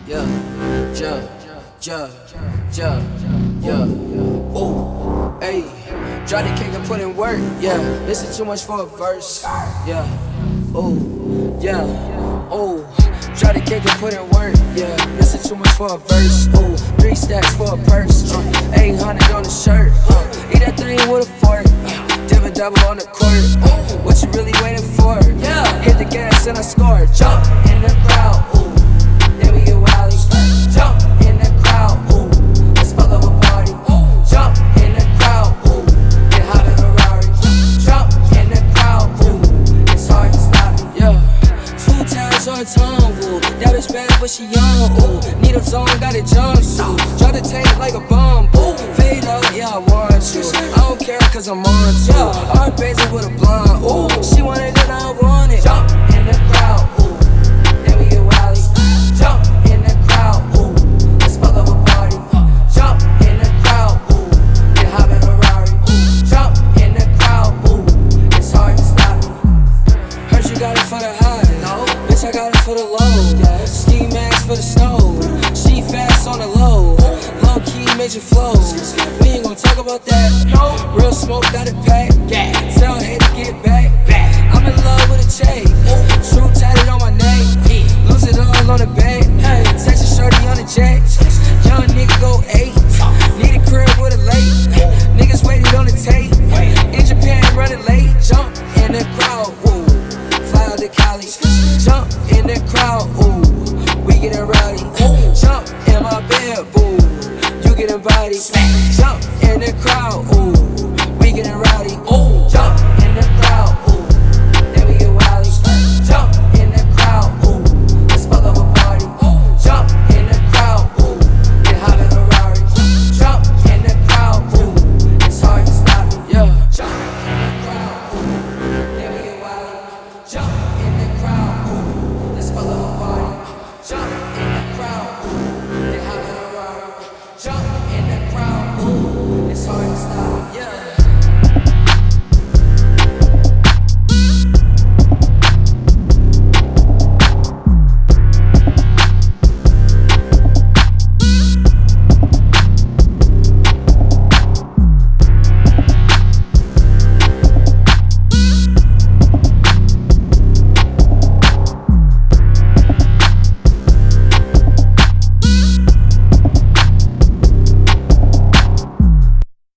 yeah, yeah, yeah. Ooh, hey, drop the cake and put in work, yeah. Listen too much for a verse, yeah. Ooh, yeah, ooh. Drop the cake and put in work, yeah. Listen too much for a verse, ooh. 3 stacks for a purse, 800 on the shirt, eat that thing with a fork, dip a double on the court. What you really waiting for? Yeah. Hit the gas and I score. Jump in the crowd, ooh. Then we get wild. Jump in the crowd, ooh. Let's fuck up a party. Jump in the crowd, ooh. Get hot in a Ferrari. Jump in the crowd, ooh. It's hard to stop me. Yeah. 2 times on the tongue, ooh. That bitch bad, but she young, ooh. Need a zone, got a jumpsuit. Drop the tank like a bomb, ooh. Fade out, yeah, I want you. I don't care, cause I'm on to. Our baby with a blonde, ooh. She wanted it, I want it. Jump in the crowd, ooh. Then we get wild. Jump in the crowd, ooh. Let's fuck up a party. Jump in the crowd, ooh. Get hot in a Ferrari. Jump in the crowd, ooh. It's hard to stop me. Heard you got it for the high, no. Bitch, I got it for the low. Ski mask for the snow. She fast on the low. Low key major flows. We ain't gon' talk about that. Real smoke got it packed. Tell her to get back. I'm in love with a check. True tatted on my neck. Lose it all on the bag. Texas shorty on the jet. Young nigga go 8. Need a crib with a lake. Niggas waited on the tape. In Japan running late. Jump in the crowd, ooh. Fly out to Cali. Jump in the crowd, ooh. We getting rowdy. Jump in my bed, boo. You getting body. Jump in the crowd, ooh.